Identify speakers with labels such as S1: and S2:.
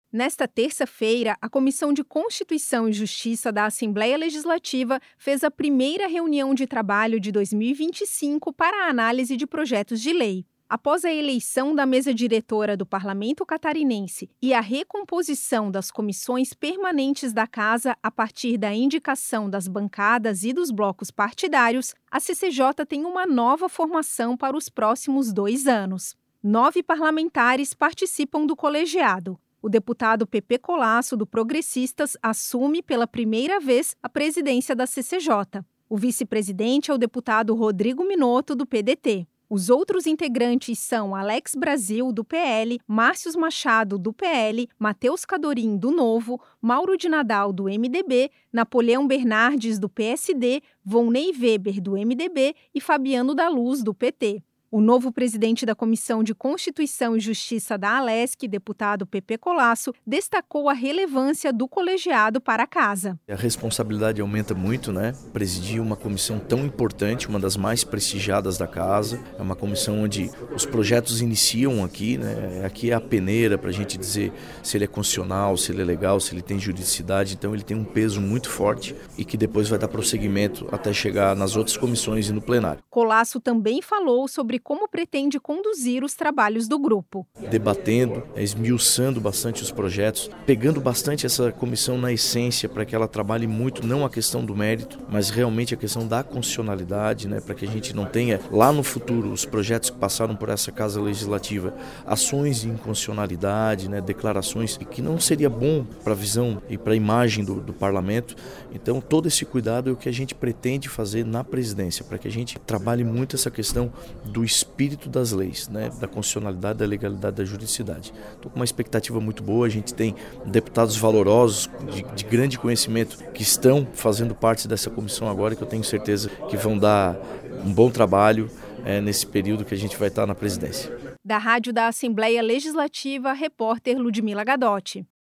S1: Nesta terça-feira, a Comissão de Constituição e Justiça da Assembleia Legislativa fez a primeira reunião de trabalho de 2025 para a análise de projetos de lei. Após a eleição da mesa diretora do Parlamento Catarinense e a recomposição das comissões permanentes da Casa a partir da indicação das bancadas e dos blocos partidários, a CCJ tem uma nova formação para os próximos 2 anos. 9 parlamentares participam do colegiado. O deputado Pepe Colasso, do Progressistas, assume pela primeira vez a presidência da CCJ. O vice-presidente é o deputado Rodrigo Minotto, do PDT. Os outros integrantes são Alex Brasil, do PL, Márcios Machado, do PL, Matheus Cadorim, do Novo, Mauro de Nadal, do MDB, Napoleão Bernardes, do PSD, Volney Weber, do MDB e Fabiano da Luz, do PT. O novo presidente da Comissão de Constituição e Justiça da ALESC, deputado Pepe Colasso, destacou a relevância do colegiado para a Casa.
S2: A responsabilidade aumenta muito, né? Presidir uma comissão tão importante, uma das mais prestigiadas da Casa. É uma comissão onde os projetos iniciam aqui, né? Aqui é a peneira para a gente dizer se ele é constitucional, se ele é legal, se ele tem juridicidade. Então ele tem um peso muito forte e que depois vai dar prosseguimento até chegar nas outras comissões e no plenário.
S1: Colasso também falou sobre como pretende conduzir os trabalhos do grupo.
S2: Debatendo, esmiuçando bastante os projetos, pegando bastante essa comissão na essência para que ela trabalhe muito, não a questão do mérito, mas realmente a questão da constitucionalidade, né, para que a gente não tenha lá no futuro os projetos que passaram por essa Casa Legislativa, ações de inconstitucionalidade, né, declarações que não seria bom para a visão e para a imagem do parlamento. Então todo esse cuidado é o que a gente pretende fazer na presidência, para que a gente trabalhe muito essa questão do espírito das leis, né, da constitucionalidade, da legalidade, da juridicidade. Estou com uma expectativa muito boa, a gente tem deputados valorosos, de grande conhecimento, que estão fazendo parte dessa comissão agora, que eu tenho certeza que vão dar um bom trabalho nesse período que a gente vai estar na presidência.
S1: Da Rádio da Assembleia Legislativa, repórter Ludmila Gadotti.